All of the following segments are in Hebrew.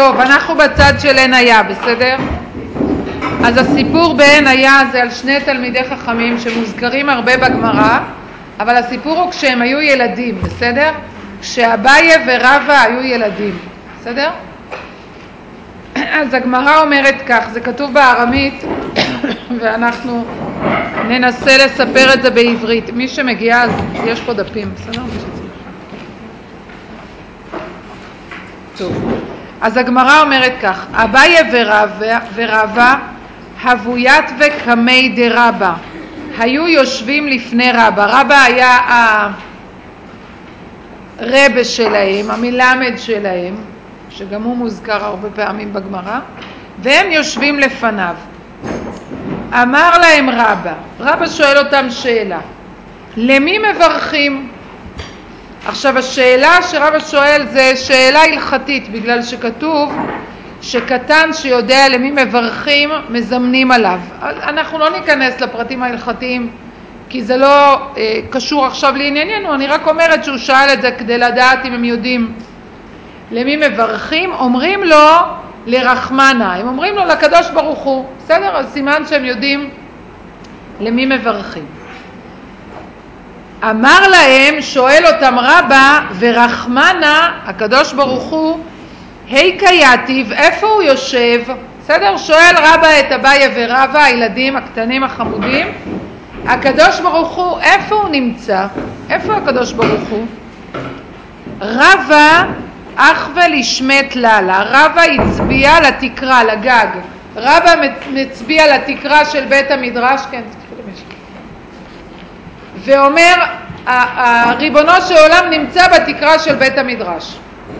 טוב, אנחנו בצד של עין היה, בסדר? אז הסיפור בעין היה זה על שני תלמידי חכמים שמוזכרים הרבה בגמרא, אבל הסיפור הוא כשהם היו ילדים, בסדר? כשאביי ורבא היו ילדים, בסדר? אז הגמרא אומרת כך, זה כתוב בארמית ואנחנו ננסה לספר את זה בעברית. מי שמגיע, אז יש פה דפים, בסדר? טוב. אז הגמרא אומרת כך, אביי ורבא הבוית וקמי דרבא היו יושבים לפני רבא. רבא היה הרבא שלהם, המלמד שלהם, שגם הוא מוזכר הרבה פעמים בגמרא, והם יושבים לפניו. אמר להם רבא שואל אותם שאלה, למי מברכים? עכשיו השאלה שרבא שואל זה שאלה הלכתית, בגלל שכתוב שקטן שיודע למי מברכים מזמנים עליו. אנחנו לא ניכנס לפרטים ההלכתיים כי זה לא קשור עכשיו לענייננו, אני רק אומרת שהוא שאל את זה כדי לדעת אם הם יודעים למי מברכים. אומרים לו לרחמנה, הם אומרים לו לקדוש ברוך הוא, בסדר? אז סימן שהם יודעים למי מברכים. אמר להם, שואל אותם רבא, ורחמנה, הקדוש ברוך הוא, היי קייטיב, איפה הוא יושב? בסדר? שואל רבא את אביי ורבא, הילדים הקטנים החמודים, הקדוש ברוך הוא, איפה הוא נמצא? איפה הקדוש ברוך הוא? רבא אחווה לשמת ללה, רבא הצביע לתקרה, לגג. רבא מצביע לתקרה של בית המדרש, כן, ואומר, ריבונו של עולם נמצא בתקרה של בית המדרש.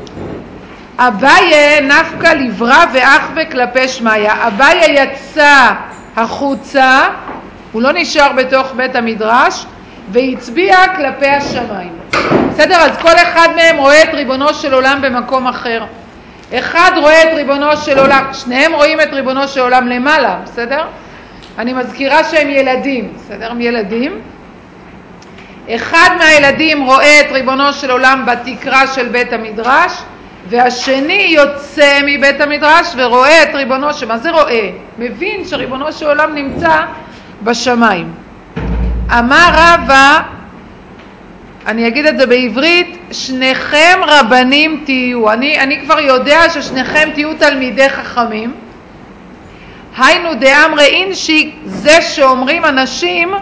אביי נפקא לברא ואחווה כלפי שמיה. אביי יצא החוצה, הוא לא נשאר בתוך בית המדרש, והצביע כלפי השמיים. בסדר? אז כל אחד מהם רואה את ריבונו של עולם במקום אחר. אחד רואה את ריבונו של עולם, שניהם רואים את ריבונו של עולם למעלה, בסדר? אני מזכירה שהם ילדים, בסדר? הם ילדים. אחד מהילדים רואה את ריבונו של עולם בתקרה של בית המדרש, והשני יוצא מבית המדרש ורואה את ריבונו של... מה זה רואה? מבין שריבונו של עולם נמצא בשמיים. אמר רבא, אני אגיד את זה בעברית, שניכם רבנים תהיו. אני כבר יודע ששניכם תהיו תלמידי חכמים. היינו דאמרי אינשי, זה שאומרים אנשים,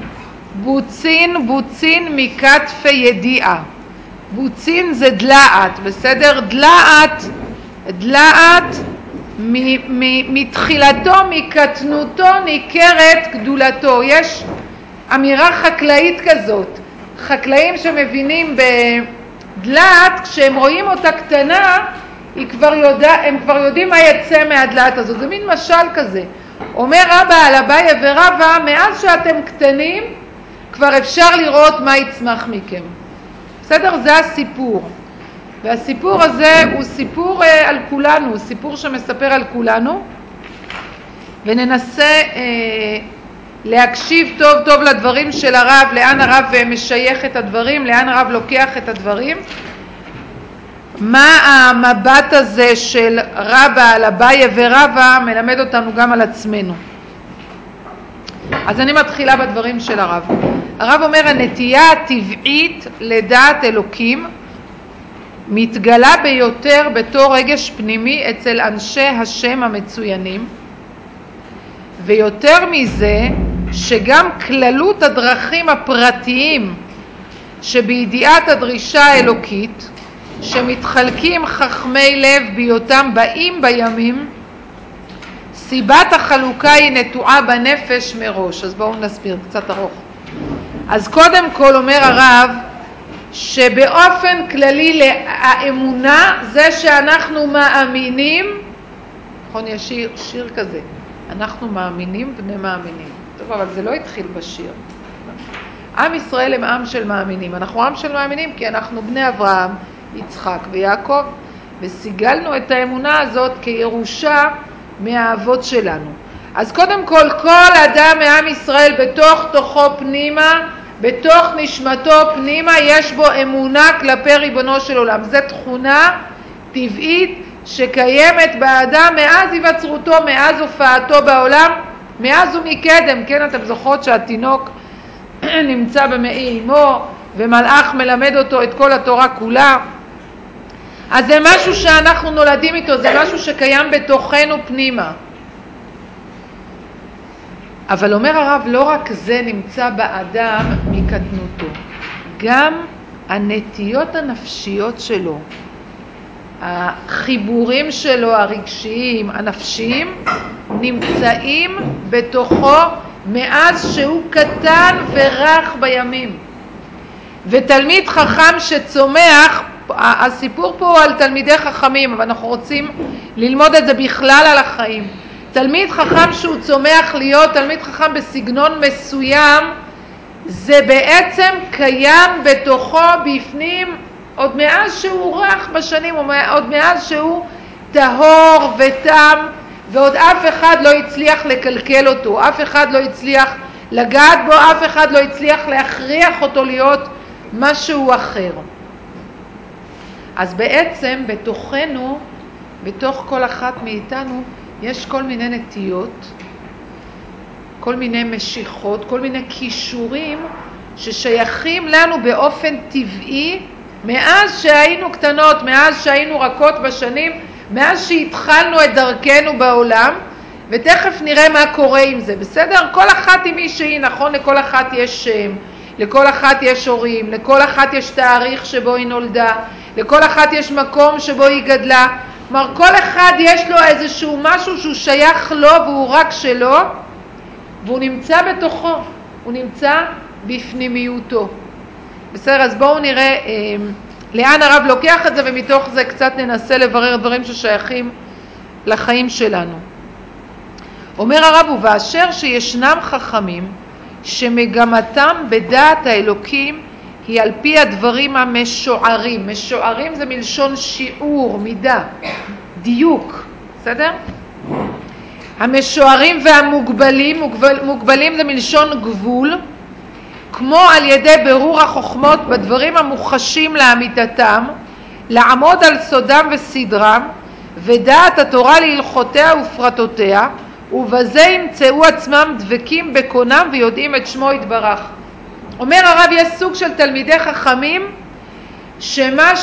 בוצין מכתפי ידיעה. בוצין זה דלעת, בסדר? דלעת מתחילתו, מקטנותו ניכרת גדולתו. יש אמירה חקלאית כזאת. חקלאים שמבינים בדלעת, כשהם רואים אותה קטנה, הם כבר יודעים מה יצא מהדלעת הזאת. זה מין משל כזה. אומר רבא על אביי ורבא, מאז שאתם קטנים, כבר אפשר לראות מה יצמח מכם. בסדר? זה הסיפור. והסיפור הזה הוא סיפור על כולנו, סיפור שמספר על כולנו, וננסה להקשיב טוב טוב לדברים של הרב, לאן הרב משייך את הדברים, לאן הרב לוקח את הדברים, מה המבט הזה של רבא על אביי ורבא מלמד אותנו גם על עצמנו. אז אני מתחילה בדברים של הרב. הרב אומר, הנטייה הטבעית לדעת אלוקים מתגלה ביותר בתור רגש פנימי אצל אנשי השם המצוינים, ויותר מזה שגם כללות הדרכים הפרטיים שבידיעת הדרישה האלוקית, שמתחלקים חכמי לב בהיותם באים בימים, סיבת החלוקה היא נטועה בנפש מראש. אז בואו נסביר, קצת ארוך. אז קודם כל אומר הרב, שבאופן כללי האמונה זה שאנחנו מאמינים, נכון, יש שיר כזה, אנחנו מאמינים בני מאמינים. טוב, אבל זה לא התחיל בשיר. עם ישראל הם עם של מאמינים. אנחנו עם של מאמינים כי אנחנו בני אברהם, יצחק ויעקב, וסיגלנו את האמונה הזאת כירושה מהאבות שלנו. אז קודם כל אדם מעם ישראל בתוך תוכו פנימה, בתוך נשמתו פנימה, יש בו אמונה כלפי ריבונו של עולם. זו תכונה טבעית שקיימת באדם מאז היווצרותו, מאז הופעתו בעולם, מאז ומקדם. כן, אתם זוכרות שהתינוק נמצא במעי אמו ומלאך מלמד אותו את כל התורה כולה. אז זה משהו שאנחנו נולדים איתו, זה משהו שקיים בתוכנו פנימה. אבל אומר הרב, לא רק זה נמצא באדם מקטנותו, גם הנטיות הנפשיות שלו, החיבורים שלו הרגשיים, הנפשיים, נמצאים בתוכו מאז שהוא קטן ורח בימים. ותלמיד חכם שצומח, הסיפור פה הוא על תלמידי חכמים, אבל אנחנו רוצים ללמוד את זה בכלל על החיים. תלמיד חכם שהוא צומח להיות תלמיד חכם בסגנון מסוים, זה בעצם קיים בתוכו בפנים עוד מאז שהוא רך בשנים, עוד מאז שהוא טהור ותם, ועוד אף אחד לא הצליח לקלקל אותו, אף אחד לא הצליח לגעת בו, אף אחד לא הצליח להכריח אותו להיות משהו אחר. אז בעצם בתוכנו, בתוך כל אחת מאיתנו, יש כל מיני נטיות, כל מיני משיכות, כל מיני קישורים ששייכים לנו באופן טבעי מאז שהיינו קטנות, מאז שהיינו רכות בשנים, מאז שהתחלנו את דרכנו בעולם, ותכף נראה מה קורה עם זה, בסדר? כל אחת עם מי שהיא, נכון? לכל אחת יש שם, לכל אחת יש הורים, לכל אחת יש תאריך שבו היא נולדה, לכל אחת יש מקום שבו היא גדלה. כלומר, כל אחד יש לו איזשהו משהו שהוא שייך לו והוא רק שלו, והוא נמצא בתוכו, הוא נמצא בפנימיותו. בסדר, אז בואו נראה לאן הרב לוקח את זה, ומתוך זה קצת ננסה לברר דברים ששייכים לחיים שלנו. אומר הרב, ובאשר שישנם חכמים שמגמתם בדעת האלוקים היא על פי הדברים המשוערים. משוערים זה מלשון שיעור, מידה, דיוק, בסדר? המשוערים והמוגבלים, מוגבלים זה מלשון גבול, כמו על ידי ברור החוכמות בדברים המוחשים לאמיתתם, לעמוד על סודם וסדרם, ודעת התורה להלכותיה ופרטותיה, ובזה ימצאו עצמם דבקים בקונם ויודעים את שמו יתברך. אומר הרב, יש סוג של תלמידי חכמים שמה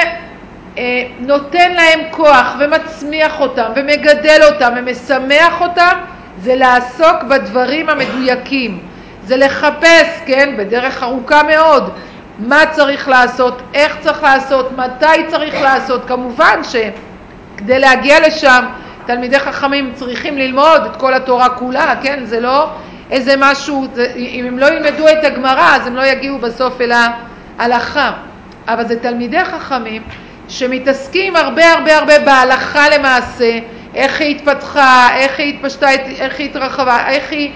שנותן להם כוח ומצמיח אותם ומגדל אותם ומשמח אותם זה לעסוק בדברים המדויקים, זה לחפש, כן, בדרך ארוכה מאוד, מה צריך לעשות, איך צריך לעשות, מתי צריך לעשות. כמובן שכדי להגיע לשם תלמידי חכמים צריכים ללמוד את כל התורה כולה, כן? זה לא איזה משהו, אם הם לא ילמדו את הגמרא אז הם לא יגיעו בסוף אל ההלכה. אבל זה תלמידי חכמים שמתעסקים הרבה הרבה הרבה בהלכה למעשה, איך היא התפתחה, איך היא התפשטה, איך היא התרחבה, איך היא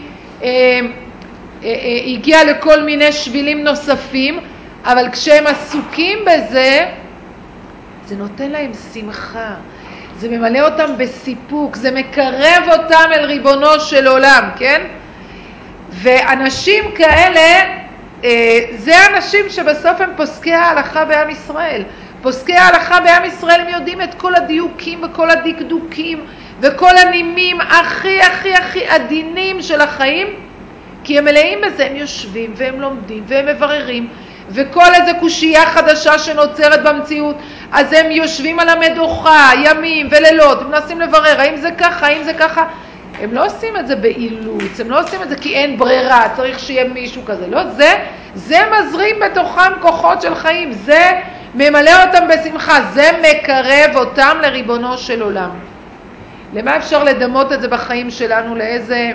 הגיעה לכל מיני שבילים נוספים, אבל כשהם עסוקים בזה, זה נותן להם שמחה, זה ממלא אותם בסיפוק, זה מקרב אותם אל ריבונו של עולם, כן? ואנשים כאלה, זה אנשים שבסוף הם פוסקי ההלכה בעם ישראל. פוסקי ההלכה בעם ישראל הם יודעים את כל הדיוקים וכל הדקדוקים וכל הנימים הכי הכי הכי עדינים של החיים, כי הם מלאים בזה, הם יושבים והם לומדים והם מבררים, וכל איזה קושייה חדשה שנוצרת במציאות, אז הם יושבים על המדוכה ימים ולילות, הם מנסים לברר האם זה ככה, האם זה ככה. הם לא עושים את זה באילוץ, הם לא עושים את זה כי אין ברירה, צריך שיהיה מישהו כזה. לא, זה מזרים בתוכם כוחות של חיים, זה ממלא אותם בשמחה, זה מקרב אותם לריבונו של עולם. למה אפשר לדמות את זה בחיים שלנו? לאיזה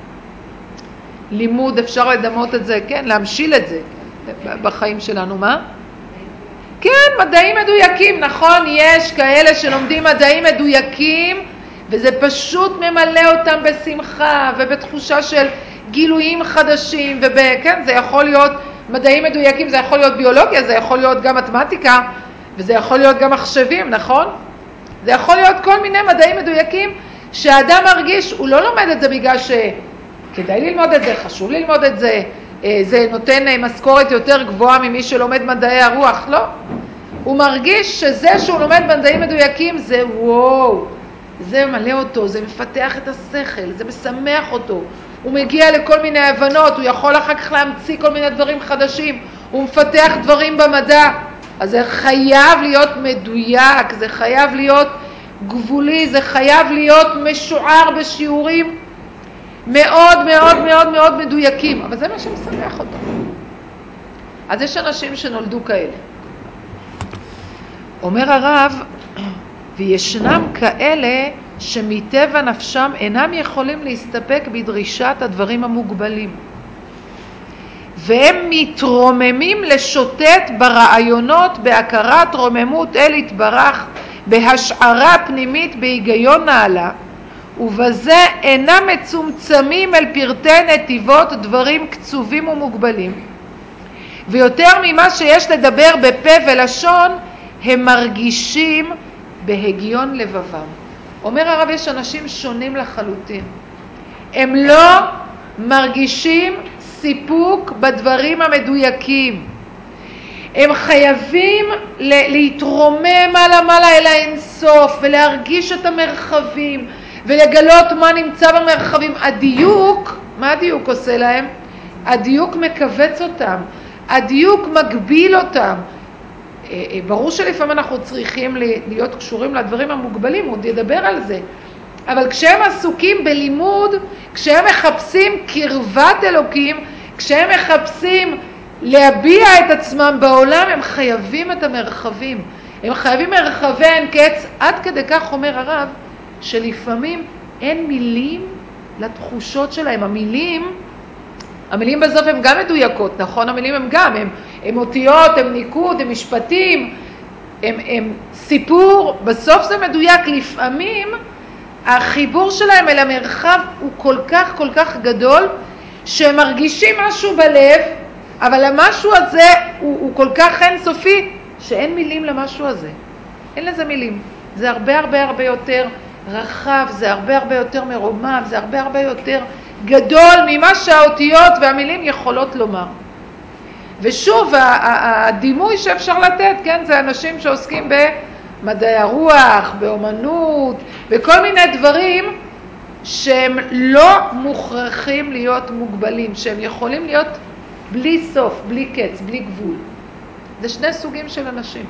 לימוד אפשר לדמות את זה? כן, להמשיל את זה בחיים שלנו. מה? כן, מדעים מדויקים, נכון? יש כאלה שלומדים מדעים מדויקים, וזה פשוט ממלא אותם בשמחה ובתחושה של גילויים חדשים, כן, זה יכול להיות מדעים מדויקים, זה יכול להיות ביולוגיה, זה יכול להיות גם מתמטיקה, וזה יכול להיות גם מחשבים, נכון? זה יכול להיות כל מיני מדעים מדויקים שהאדם מרגיש, הוא לא לומד את זה בגלל שכדאי ללמוד את זה, חשוב ללמוד את זה, זה נותן משכורת יותר גבוהה ממי שלומד מדעי הרוח, לא. הוא מרגיש שזה שהוא לומד מדעים מדויקים זה וואו, זה מלא אותו, זה מפתח את השכל, זה משמח אותו, הוא מגיע לכל מיני הבנות, הוא יכול אחר כך להמציא כל מיני דברים חדשים, הוא מפתח דברים במדע. אז זה חייב להיות מדויק, זה חייב להיות גבולי, זה חייב להיות משוער בשיעורים מאוד מאוד מאוד מאוד מדויקים, אבל זה מה שמשמח אותו. אז יש אנשים שנולדו כאלה. אומר הרב, וישנם כאלה שמטבע נפשם אינם יכולים להסתפק בדרישת הדברים המוגבלים, והם מתרוממים לשוטט ברעיונות, בהכרת רוממות אל יתברך, בהשערה פנימית, בהיגיון נעלה, ובזה אינם מצומצמים אל פרטי נתיבות דברים קצובים ומוגבלים, ויותר ממה שיש לדבר בפה ולשון הם מרגישים בהגיון לבבם. אומר הרב, יש אנשים שונים לחלוטין, הם לא מרגישים סיפוק בדברים המדויקים, הם חייבים להתרומם מעלה אל האינסוף ולהרגיש את המרחבים ולגלות מה נמצא במרחבים. הדיוק, מה הדיוק עושה להם? הדיוק מקבץ אותם, הדיוק מגביל אותם. ברור שלפעמים אנחנו צריכים להיות קשורים לדברים המוגבלים, עוד ידבר על זה, אבל כשהם עסוקים בלימוד, כשהם מחפשים קרבת אלוקים, כשהם מחפשים להביע את עצמם בעולם, הם חייבים את המרחבים, הם חייבים מרחבי אין קץ. עד כדי כך אומר הרב שלפעמים אין מילים לתחושות שלהם. המילים בסוף הם גם מדויקות, נכון? המילים הם גם, הם אותיות, הם ניקוד, הם משפטים, הם סיפור, בסוף זה מדויק. לפעמים החיבור שלהם אל המרחב הוא כל כך גדול, שהם מרגישים משהו בלב, אבל המשהו הזה הוא כל כך אינסופי, שאין מילים למשהו הזה. אין לזה מילים. זה הרבה יותר רחב, זה הרבה יותר מרומם, זה הרבה יותר גדול ממה שהאותיות והמילים יכולות לומר. ושוב, הדימוי שאפשר לתת, כן, זה אנשים שעוסקים במדעי הרוח, באומנות, בכל מיני דברים שהם לא מוכרחים להיות מוגבלים, שהם יכולים להיות בלי סוף, בלי קץ, בלי גבול. זה שני סוגים של אנשים.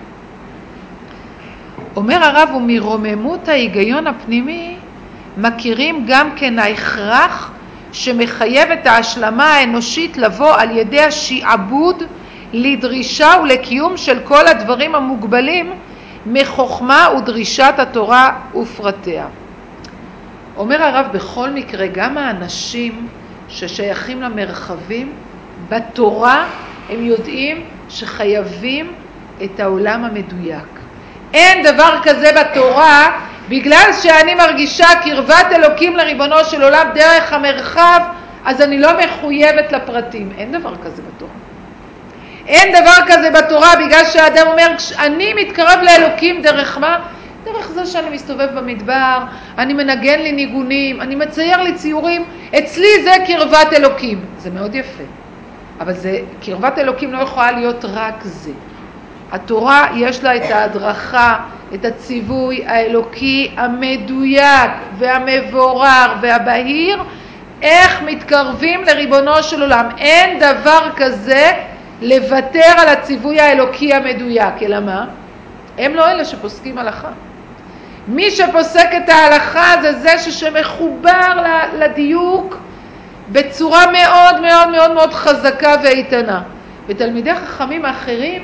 אומר הרב, ומרוממות ההיגיון הפנימי מכירים גם כן ההכרח שמחייב את ההשלמה האנושית לבוא על ידי השיעבוד לדרישה ולקיום של כל הדברים המוגבלים מחוכמה ודרישת התורה ופרטיה. אומר הרב, בכל מקרה גם האנשים ששייכים למרחבים בתורה הם יודעים שחייבים את העולם המדויק. אין דבר כזה בתורה, בגלל שאני מרגישה קרבת אלוקים לריבונו של עולם דרך המרחב, אז אני לא מחויבת לפרטים. אין דבר כזה בתורה. אין דבר כזה בתורה, בגלל שהאדם אומר, אני מתקרב לאלוקים דרך מה? דרך זה שאני מסתובב במדבר, אני מנגן לי ניגונים, אני מצייר לי ציורים, אצלי זה קרבת אלוקים. זה מאוד יפה. אבל קרבת אלוקים לא יכולה להיות רק זה. התורה יש לה את ההדרכה, את הציווי האלוקי המדויק והמבורר והבהיר, איך מתקרבים לריבונו של עולם. אין דבר כזה לוותר על הציווי האלוקי המדויק, אלא מה? הם לא אלה שפוסקים הלכה. מי שפוסק את ההלכה זה שמחובר לדיוק בצורה מאוד מאוד מאוד מאוד חזקה ואיתנה. ותלמידי חכמים האחרים,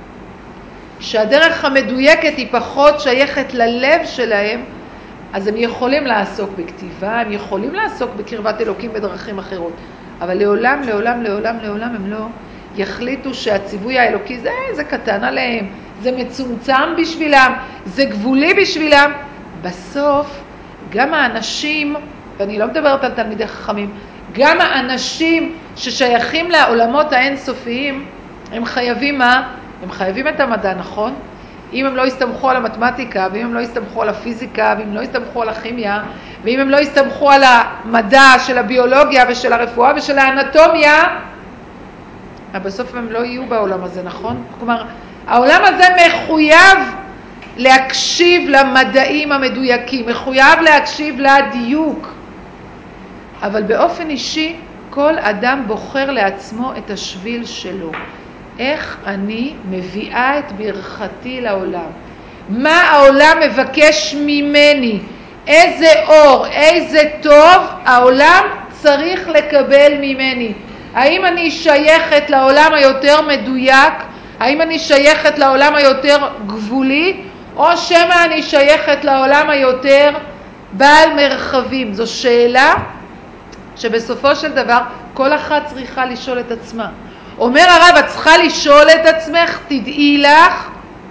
שהדרך המדויקת היא פחות שייכת ללב שלהם, אז הם יכולים לעסוק בכתיבה, הם יכולים לעסוק בקרבת אלוקים בדרכים אחרות, אבל לעולם הם לא יחליטו שהציווי האלוקי זה קטן עליהם, זה מצומצם בשבילם, זה גבולי בשבילם. בסוף גם האנשים, ואני לא מדברת על תלמידי חכמים, גם האנשים ששייכים לעולמות האינסופיים, הם חייבים מה? הם חייבים את המדע, נכון? אם הם לא יסתמכו על המתמטיקה, ואם הם לא יסתמכו על הפיזיקה, ואם הם לא יסתמכו על הכימיה, ואם הם לא יסתמכו על המדע של הביולוגיה ושל הרפואה ושל האנטומיה, בסוף הם לא יהיו בעולם הזה, נכון? כלומר, העולם הזה מחויב להקשיב למדעים המדויקים, מחויב להקשיב לדיוק. אבל באופן אישי, כל אדם בוחר לעצמו את השביל שלו. איך אני מביאה את ברכתי לעולם? מה העולם מבקש ממני? איזה אור, איזה טוב העולם צריך לקבל ממני? האם אני שייכת לעולם היותר מדויק? האם אני שייכת לעולם היותר גבולי? או שמה אני שייכת לעולם היותר בעל מרחבים? זו שאלה שבסופו של דבר כל אחת צריכה לשאול את עצמה. אומר הרב, את צריכה לשאול את עצמך, תדעי לך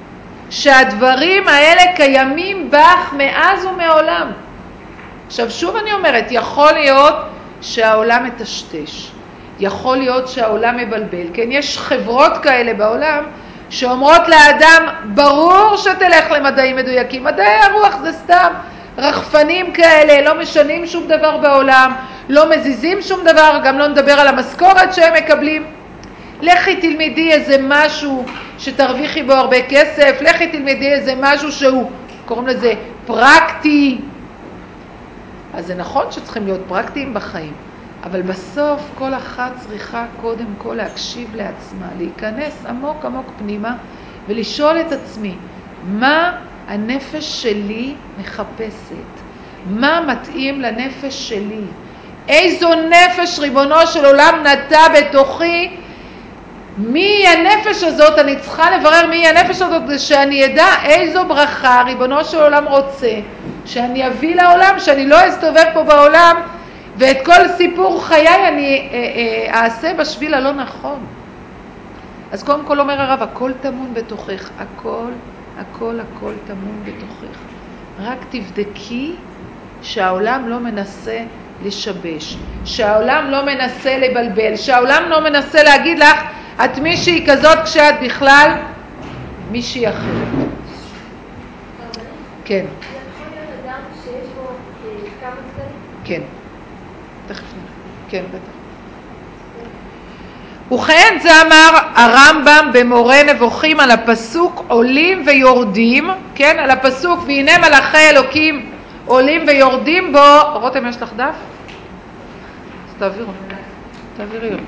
שהדברים האלה קיימים בך מאז ומעולם. עכשיו שוב אני אומרת, יכול להיות שהעולם מטשטש, יכול להיות שהעולם מבלבל, כן? יש חברות כאלה בעולם שאומרות לאדם, ברור שתלך למדעים מדויקים, מדעי הרוח זה סתם רחפנים כאלה, לא משנים שום דבר בעולם, לא מזיזים שום דבר, גם לא נדבר על המשכורת שהם מקבלים. לכי תלמדי איזה משהו שתרוויחי בו הרבה כסף, לכי תלמדי איזה משהו שהוא, קוראים לזה פרקטי. אז זה נכון שצריכים להיות פרקטיים בחיים, אבל בסוף כל אחת צריכה קודם כל להקשיב לעצמה, להיכנס עמוק עמוק פנימה ולשאול את עצמי, מה הנפש שלי מחפשת? מה מתאים לנפש שלי? איזו נפש ריבונו של עולם נטע בתוכי? מי הנפש הזאת? אני צריכה לברר מי הנפש הזאת שאני אדע איזו ברכה ריבונו של עולם רוצה שאני אביא לעולם, שאני לא אסתובב פה בעולם ואת כל סיפור חיי אני אעשה בשביל הלא נכון. אז קודם כל אומר הרב, הכל טמון בתוכך, הכל טמון בתוכך. רק תבדקי שהעולם לא מנסה לשבש, שהעולם לא מנסה לבלבל, שהעולם לא מנסה להגיד לך את מישהי כזאת כשאת בכלל מישהי אחרת. כן. יכול להיות אדם שיש בו כמה צדדים? כן. תכף נראה. כן, בטח. וכן זה אמר הרמב"ם במורה נבוכים על הפסוק עולים ויורדים, כן? על הפסוק והנה מלאכי אלוקים עולים ויורדים בו. רותם, יש לך דף? אז תעבירי לו.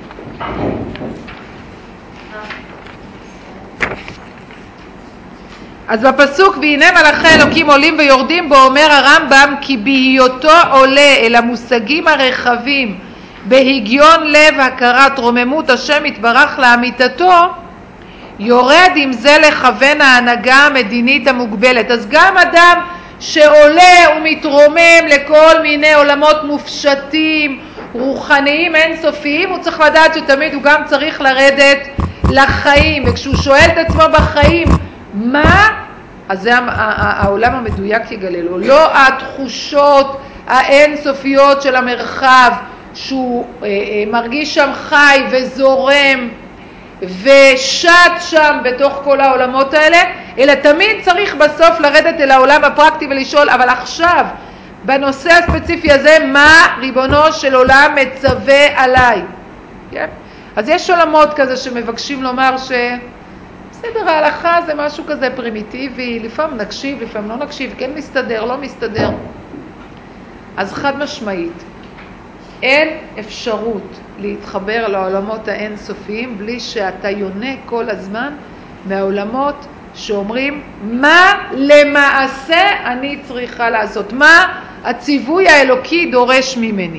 אז בפסוק והנה מלאכי אלוקים עולים ויורדים בו אומר הרמב"ם כי בהיותו עולה אל המושגים הרחבים בהגיון לב הכרת רוממות השם יתברך לאמיתתו, יורד עם זה לכוון ההנהגה המדינית המוגבלת. אז גם אדם שעולה ומתרומם לכל מיני עולמות מופשטים רוחניים אינסופיים, הוא צריך לדעת שתמיד הוא גם צריך לרדת לחיים, וכשהוא שואל את עצמו בחיים מה? אז זה העולם המדויק יגלה לו, לא התחושות האינסופיות של המרחב שהוא מרגיש שם חי וזורם ושט שם בתוך כל העולמות האלה, אלא תמיד צריך בסוף לרדת אל העולם הפרקטי ולשאול, אבל עכשיו בנושא הספציפי הזה מה ריבונו של עולם מצווה עליי? כן? אז יש עולמות כזה שמבקשים לומר בסדר, ההלכה זה משהו כזה פרימיטיבי, לפעמים נקשיב, לפעמים לא נקשיב, כן מסתדר, לא מסתדר. אז חד משמעית, אין אפשרות להתחבר לעולמות האינסופיים בלי שאתה יונה כל הזמן מהעולמות שאומרים מה למעשה אני צריכה לעשות, מה הציווי האלוקי דורש ממני.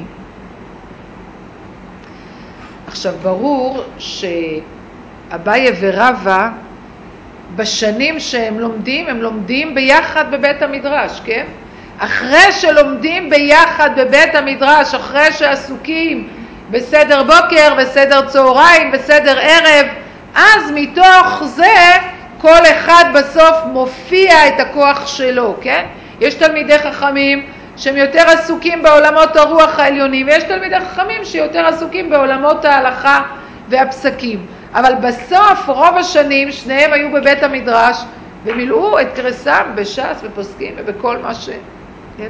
עכשיו ברור שאביי ורבא בשנים שהם לומדים, הם לומדים ביחד בבית המדרש, כן? אחרי שלומדים ביחד בבית המדרש, אחרי שעסוקים בסדר בוקר, בסדר צהריים, בסדר ערב, אז מתוך זה כל אחד בסוף מופיע את הכוח שלו, כן? יש תלמידי חכמים שהם יותר עסוקים בעולמות הרוח העליונים, ויש תלמידי חכמים שיותר עסוקים בעולמות ההלכה והפסקים. אבל בסוף רוב השנים שניהם היו בבית המדרש ומילאו את קרסם בש"ס ופוסקים ובכל מה ש... כן?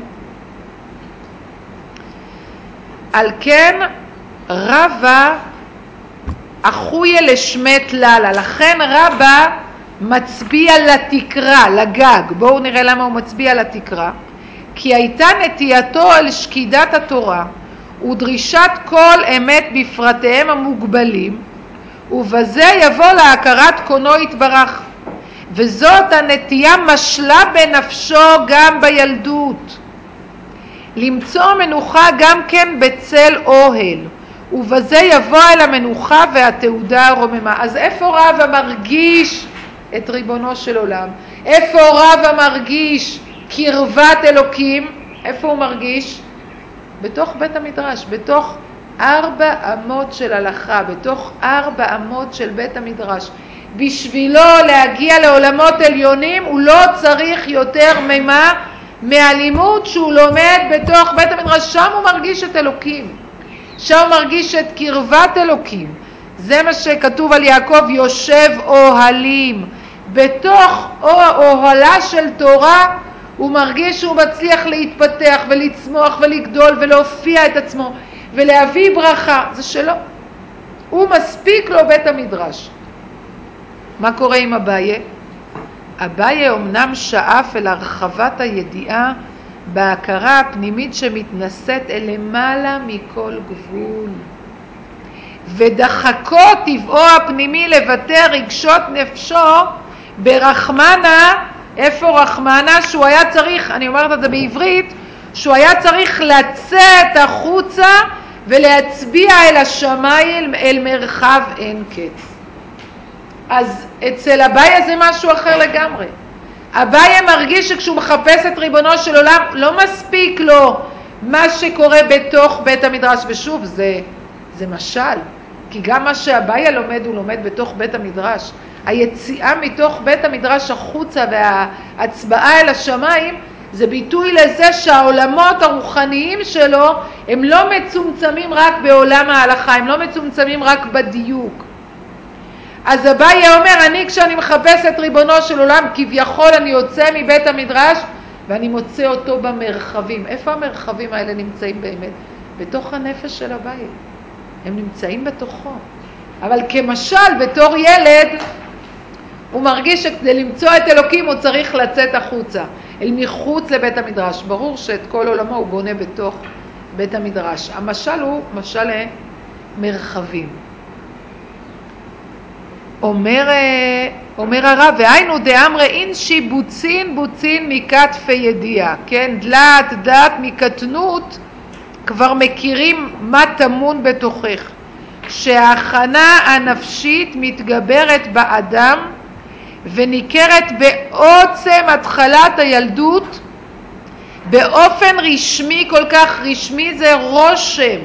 על כן רבא אחויה לשמת ללה, לכן רבא מצביע לתקרה, לגג. בואו נראה למה הוא מצביע לתקרה. כי הייתה נטייתו על שקידת התורה ודרישת כל אמת בפרטיהם המוגבלים, ובזה יבוא להכרת קונו יתברך. וזאת הנטייה משלה בנפשו גם בילדות. למצוא מנוחה גם כן בצל אוהל, ובזה יבוא אל המנוחה והתעודה הרוממה. אז איפה רב המרגיש את ריבונו של עולם? איפה רב המרגיש קרבת אלוקים? איפה הוא מרגיש? בתוך בית המדרש, בתוך 4 אמות של הלכה, בתוך 4 אמות של בית המדרש. בשבילו להגיע לעולמות עליונים הוא לא צריך יותר ממה? מהלימוד שהוא לומד בתוך בית המדרש. שם הוא מרגיש את אלוקים, שם הוא מרגיש את קרבת אלוקים. זה מה שכתוב על יעקב, יושב אוהלים. בתוך אוהלה של תורה הוא מרגיש שהוא מצליח להתפתח ולצמוח ולגדול ולהופיע את עצמו ולהביא ברכה. זה שלו, הוא מספיק לו בית המדרש. מה קורה עם אביי? אביי אמנם שאף אל הרחבת הידיעה בהכרה הפנימית שמתנשאת אל למעלה מכל גבול, ודחקו טבעו הפנימי לבטא רגשות נפשו ברחמנה. איפה רחמנה? שהוא היה צריך, אני אומרת את זה בעברית, שהוא היה צריך לצאת החוצה ולהצביע אל השמיים, אל מרחב אין קץ. אז אצל אביי זה משהו אחר לגמרי. אביי מרגיש שכשהוא מחפש את ריבונו של עולם לא מספיק לו מה שקורה בתוך בית המדרש. ושוב, זה משל, כי גם מה שאביי לומד הוא לומד בתוך בית המדרש. היציאה מתוך בית המדרש החוצה וההצבעה אל השמיים זה ביטוי לזה שהעולמות הרוחניים שלו הם לא מצומצמים רק בעולם ההלכה, הם לא מצומצמים רק בדיוק. אז אביי אומר, כשאני מחפש את ריבונו של עולם, כביכול אני יוצא מבית המדרש ואני מוצא אותו במרחבים. איפה המרחבים האלה נמצאים באמת? בתוך הנפש של אביי. הם נמצאים בתוכו. אבל כמשל, בתור ילד, הוא מרגיש שכדי למצוא את אלוקים הוא צריך לצאת החוצה, אל מחוץ לבית המדרש. ברור שאת כל עולמו הוא בונה בתוך בית המדרש. המשל הוא משל מרחבים. אומר הרב, והיינו דאמרי אינשי בוצין מכתפי ידיעה, כן? דעת מקטנות כבר מכירים מה טמון בתוכך, שההכנה הנפשית מתגברת באדם וניכרת בעוצם התחלת הילדות באופן רשמי, כל כך רשמי, זה רושם,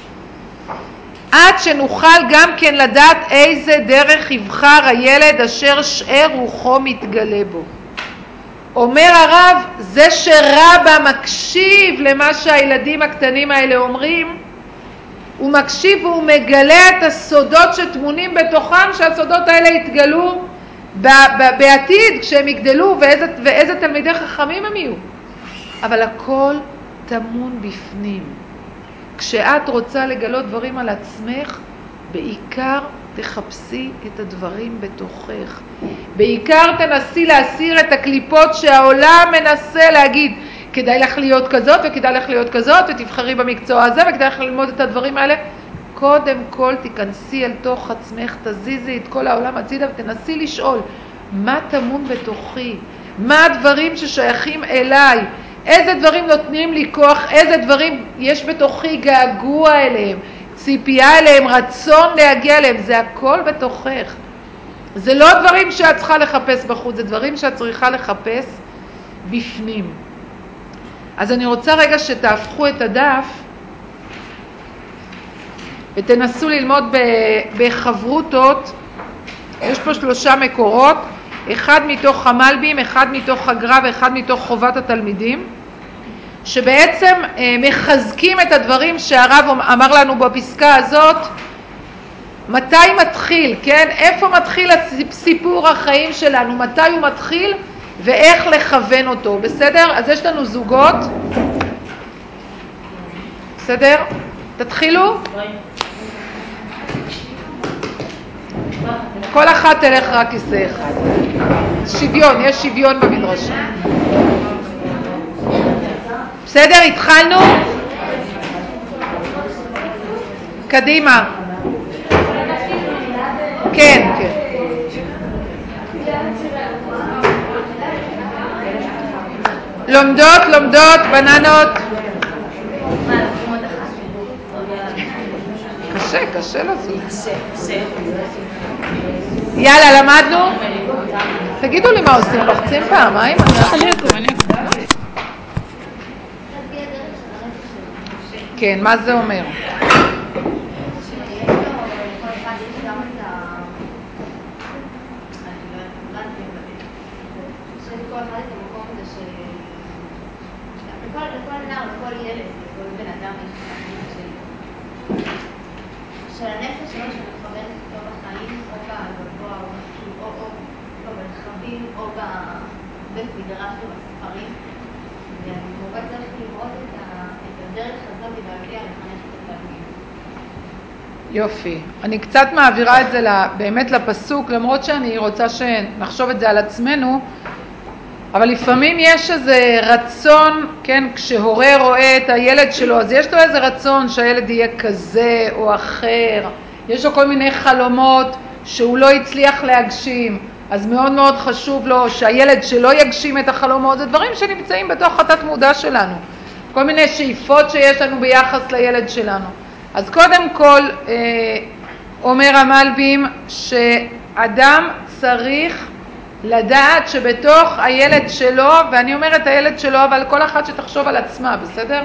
עד שנוכל גם כן לדעת איזה דרך יבחר הילד אשר שאר רוחו מתגלה בו. אומר הרב, זה שרבא מקשיב למה שהילדים הקטנים האלה אומרים, הוא מקשיב והוא מגלה את הסודות שטמונים בתוכם, שהסודות האלה יתגלו בעתיד כשהם יגדלו, ואיזה תלמידי חכמים הם יהיו. אבל הכל טמון בפנים. כשאת רוצה לגלות דברים על עצמך, בעיקר תחפשי את הדברים בתוכך. בעיקר תנסי להסיר את הקליפות שהעולם מנסה להגיד, כדאי לך להיות כזאת וכדאי לך להיות כזאת, ותבחרי במקצוע הזה וכדאי לך ללמוד את הדברים האלה. קודם כל תיכנסי אל תוך עצמך, תזיזי את כל העולם הצידה ותנסי לשאול, מה טמון בתוכי? מה הדברים ששייכים אליי? איזה דברים נותנים לי כוח? איזה דברים יש בתוכי געגוע אליהם, ציפייה אליהם, רצון להגיע אליהם? זה הכל בתוכך. זה לא דברים שאת צריכה לחפש בחוץ, זה דברים שאת צריכה לחפש בפנים. אז אני רוצה רגע שתהפכו את הדף ותנסו ללמוד בחברותות. יש פה 3 מקורות, אחד מתוך המלבים, אחד מתוך הגר"א ואחד מתוך חובת התלמידים, שבעצם מחזקים את הדברים שהרב אמר לנו בפסקה הזאת. מתי מתחיל, כן? איפה מתחיל סיפור החיים שלנו? מתי הוא מתחיל ואיך לכוון אותו, בסדר? אז יש לנו זוגות, בסדר? תתחילו. כל אחת תלך רק כיסא אחד. שוויון, יש שוויון במדרשה. בסדר, התחלנו? קדימה. כן, כן. לומדות, בננות. קשה לזוז. יאללה, למדנו? תגידו לי מה עושים, לוחצים פעמיים? כן, מה זה אומר? לכל ילד, לכל בן אדם של הנפש שלו שמתחברת איתו בחיים, או בגבוה, או ברכבים, או בבית מדרש ובספרים. ומורה צריך לראות את הדרך הזאת ולהגיע לחנך את התלמיד. יופי. אני קצת מעבירה את זה באמת לפסוק, למרות שאני רוצה שנחשוב את זה על עצמנו, אבל לפעמים יש איזה רצון, כן, כשהורה רואה את הילד שלו, אז יש לו איזה רצון שהילד יהיה כזה או אחר, יש לו כל מיני חלומות שהוא לא הצליח להגשים, אז מאוד מאוד חשוב לו שהילד שלו יגשים את החלומות, זה דברים שנמצאים בתוך התת מודע שלנו, כל מיני שאיפות שיש לנו ביחס לילד שלנו. אז קודם כל אומר המלבים שאדם צריך לדעת שבתוך הילד שלו, ואני אומרת הילד שלו, אבל כל אחת שתחשוב על עצמה, בסדר?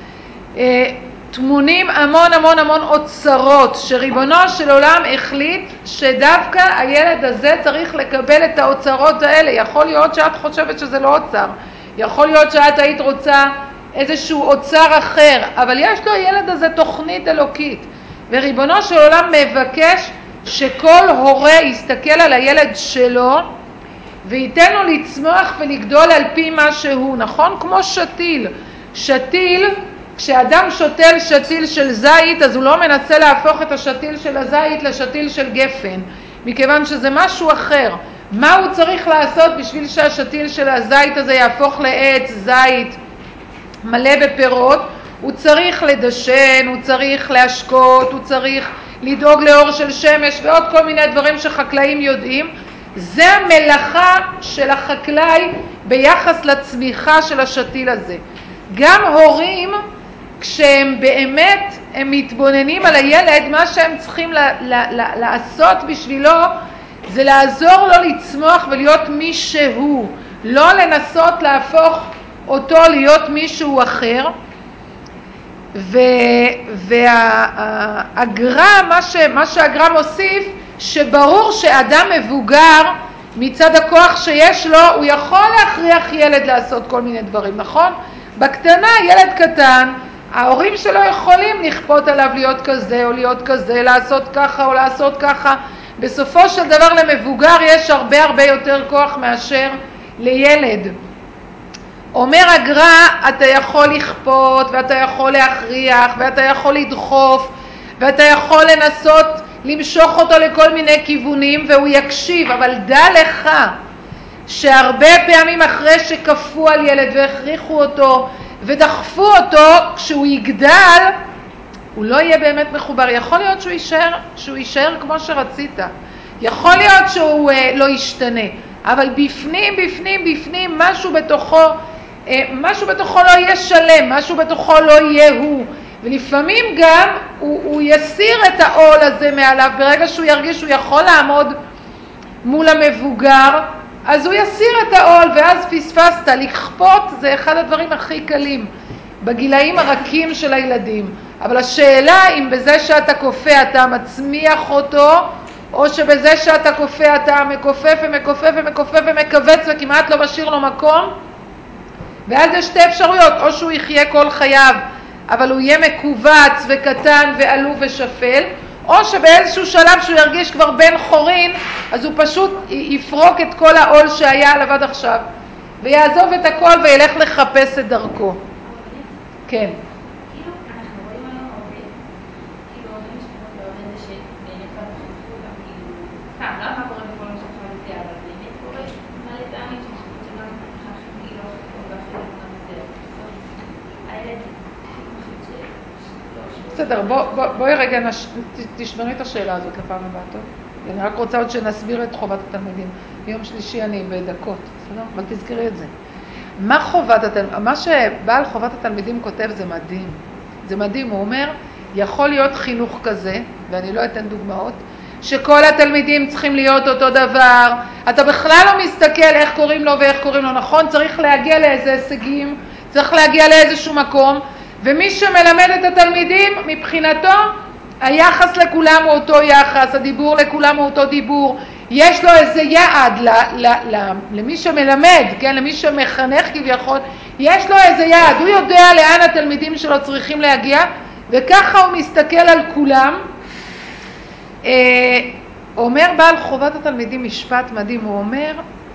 תמונים המון אוצרות שריבונו של עולם החליט שדווקא הילד הזה צריך לקבל את האוצרות האלה. יכול להיות שאת חושבת שזה לא אוצר, יכול להיות שאת היית רוצה איזשהו אוצר אחר, אבל יש לו הילד הזה תוכנית אלוקית, וריבונו של עולם מבקש שכל הורה יסתכל על הילד שלו וייתן לו לצמוח ולגדול על פי מה שהוא, נכון? כמו שתיל, כשאדם שותל שתיל של זית, אז הוא לא מנסה להפוך את השתיל של הזית לשתיל של גפן, מכיוון שזה משהו אחר. מה הוא צריך לעשות בשביל שהשתיל של הזית הזה יהפוך לעץ זית מלא בפירות? הוא צריך לדשן, הוא צריך להשקות, הוא צריך לדאוג לאור של שמש ועוד כל מיני דברים שחקלאים יודעים. זה המלאכה של החקלאי ביחס לצמיחה של השתיל הזה. גם הורים, כשהם באמת הם מתבוננים על הילד, מה שהם צריכים לעשות בשבילו זה לעזור לו לצמוח ולהיות מישהו, לא לנסות להפוך אותו להיות מישהו אחר. והגר"א, מה שהגר"א מוסיף, שברור שאדם מבוגר מצד הכוח שיש לו, הוא יכול להכריח ילד לעשות כל מיני דברים, נכון? בקטנה, ילד קטן, ההורים שלו יכולים לכפות עליו להיות כזה או להיות כזה, לעשות ככה או לעשות ככה. בסופו של דבר למבוגר יש הרבה יותר כוח מאשר לילד. אומר הגר"א, אתה יכול לכפות ואתה יכול להכריח ואתה יכול לדחוף ואתה יכול לנסות למשוך אותו לכל מיני כיוונים והוא יקשיב, אבל דע לך שהרבה פעמים אחרי שכפו על ילד והכריחו אותו ודחפו אותו, כשהוא יגדל הוא לא יהיה באמת מחובר. יכול להיות שהוא יישאר כמו שרצית, יכול להיות שהוא לא ישתנה, אבל בפנים משהו בתוכו לא יהיה שלם, משהו בתוכו לא יהיה הוא. ולפעמים גם הוא יסיר את העול הזה מעליו, ברגע שהוא ירגיש שהוא יכול לעמוד מול המבוגר, אז הוא יסיר את העול, ואז פספסת. לכפות זה אחד הדברים הכי קלים בגילאים הרכים של הילדים, אבל השאלה אם בזה שאתה כופה אתה מצמיח אותו, או שבזה שאתה כופה אתה מכופף ומכווץ וכמעט לא משאיר לו מקום. ואז יש שתי אפשרויות, או שהוא יחיה כל חייו אבל הוא יהיה מקובץ וקטן ועלוב ושפל, או שבאיזשהו שלב שהוא ירגיש כבר בן חורין, אז הוא פשוט יפרוק את כל העול שהיה עליו עד עכשיו ויעזוב את הכל וילך לחפש את דרכו. כן. אנחנו רואים היום הרבה, הרבה משפחות מאוד איזה שבאמת כבר חשבו גם בסדר, בואי רגע, תשמרי את השאלה הזאת לפעם הבאה, טוב? אני רק רוצה עוד שנסביר את חובת התלמידים. ביום שלישי אני בדקות, בסדר? אבל תזכרי את זה. מה שבעל חובת התלמידים כותב זה מדהים. זה מדהים, הוא אומר, יכול להיות חינוך כזה, ואני לא אתן דוגמאות, שכל התלמידים צריכים להיות אותו דבר, אתה בכלל לא מסתכל איך קוראים לו ואיך קוראים לו, נכון? צריך להגיע לאיזה הישגים, צריך להגיע לאיזשהו מקום, ומי שמלמד את התלמידים, מבחינתו, היחס לכולם הוא אותו יחס, הדיבור לכולם הוא אותו דיבור, יש לו איזה יעד למי שמלמד, כן? למי שמחנך כביכול, יש לו איזה יעד, הוא יודע לאן התלמידים שלו צריכים להגיע, וככה הוא מסתכל על כולם. אומר בעל חובת התלמידים משפט מדהים, הוא אומר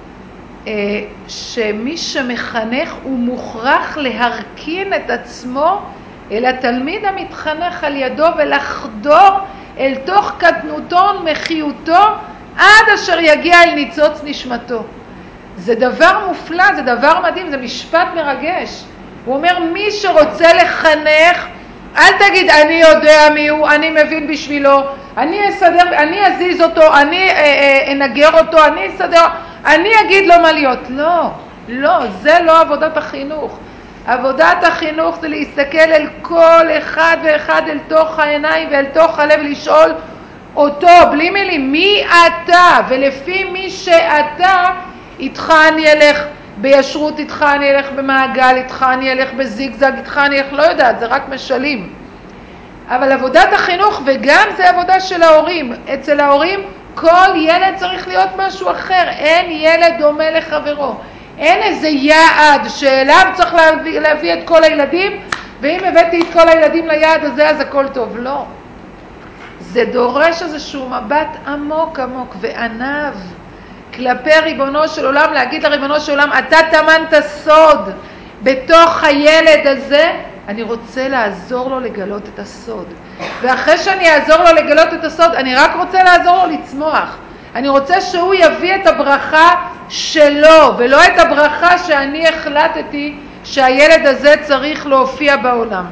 שמי שמחנך הוא מוכרח להרכין את עצמו אל התלמיד המתחנך על ידו ולחדור אל תוך קטנותו ומחיותו עד אשר יגיע אל ניצוץ נשמתו. זה דבר מופלא, זה דבר מדהים, זה משפט מרגש. הוא אומר מי שרוצה לחנך, אל תגיד אני יודע מי הוא, אני מבין בשבילו, אני אסדר, אני אזיז אותו, אני אנגר אותו, אני אסדר, אני אגיד לו מה להיות. לא, לא, זה לא עבודת החינוך. עבודת החינוך זה להסתכל אל כל אחד ואחד אל תוך העיניים ואל תוך הלב, לשאול אותו בלי מילים, מי אתה? ולפי מי שאתה, איתך אני אלך בישרות, איתך אני אלך במעגל, איתך אני אלך בזיגזג, איתך אני אלך, לא יודעת, זה רק משלים. אבל עבודת החינוך, וגם זה עבודה של ההורים, אצל ההורים כל ילד צריך להיות משהו אחר, אין ילד דומה לחברו, אין איזה יעד שאליו צריך להביא את כל הילדים, ואם הבאתי את כל הילדים ליעד הזה אז הכל טוב, לא. זה דורש איזשהו מבט עמוק עמוק וענב כלפי ריבונו של עולם, להגיד לריבונו של עולם, אתה טמנת סוד בתוך הילד הזה, אני רוצה לעזור לו לגלות את הסוד. ואחרי שאני אעזור לו לגלות את הסוד, אני רק רוצה לעזור לו לצמוח. אני רוצה שהוא יביא את הברכה שלו, ולא את הברכה שאני החלטתי שהילד הזה צריך להופיע בעולם.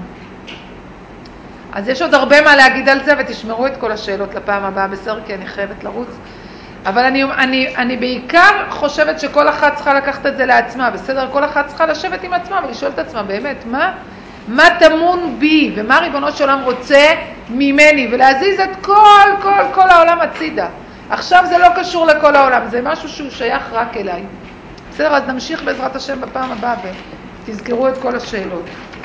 אז יש עוד הרבה מה להגיד על זה, ותשמרו את כל השאלות לפעם הבאה בסדר, כי אני חייבת לרוץ. אבל אני בעיקר חושבת שכל אחת צריכה לקחת את זה לעצמה, בסדר? כל אחת צריכה לשבת עם עצמה ולשאול את עצמה, באמת, מה טמון בי, ומה ריבונו של עולם רוצה ממני, ולהזיז את כל העולם הצידה. עכשיו זה לא קשור לכל העולם, זה משהו שהוא שייך רק אליי. בסדר, אז נמשיך בעזרת השם בפעם הבאה, ותזכרו את כל השאלות.